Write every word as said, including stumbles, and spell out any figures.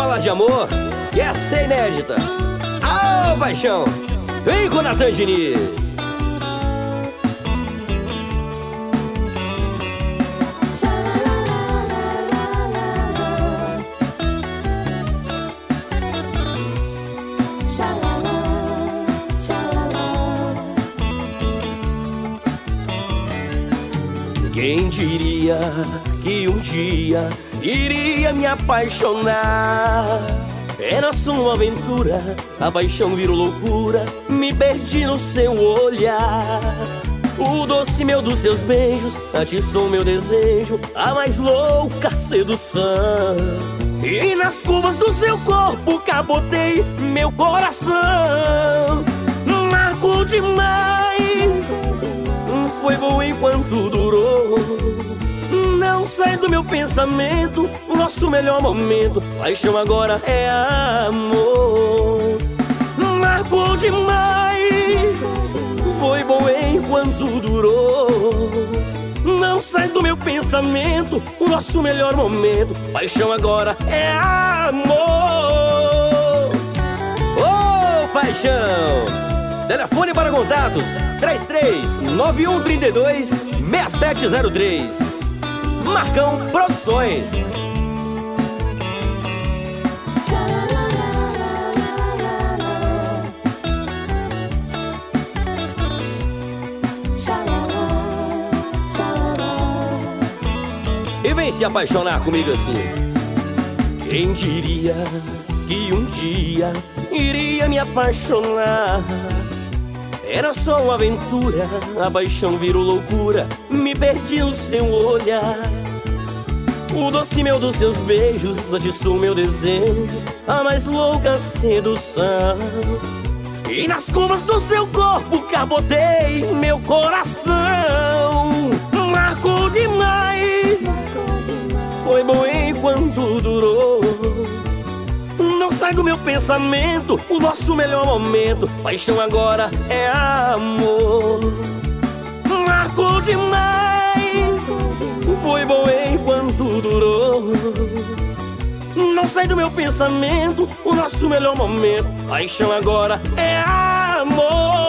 falar de amor, e essa é inédita. Ah, paixão, vem com Natan Diniz. Quem diria que um dia iria me apaixonar? Era só uma aventura, a paixão virou loucura, me perdi no seu olhar. O doce mel dos seus beijos atiçou meu desejo, a mais louca sedução. E nas curvas do seu corpo capotei meu coração. Marcou demais, foi bom enquanto durou. Não sai do meu pensamento o nosso melhor momento. Paixão agora é amor. Marcou demais, foi bom enquanto durou. Não sai do meu pensamento o nosso melhor momento. Paixão agora é amor. Ô, paixão! Telefone para contatos três três nove um três dois seis sete zero três. Marcão Produções. E vem se apaixonar comigo assim. Quem diria que um dia iria me apaixonar? Era só uma aventura, a paixão virou loucura, me perdi no seu olhar. O doce mel dos seus beijos atiçou meu desejo, a mais louca sedução. E nas curvas do seu corpo capotei meu coração. Marcou demais, foi bom enquanto durou. Não sai do meu pensamento o nosso melhor momento. Paixão agora é amor. Marcou demais, foi bom enquanto durou. Não sai do meu pensamento o nosso melhor momento. Paixão agora é amor.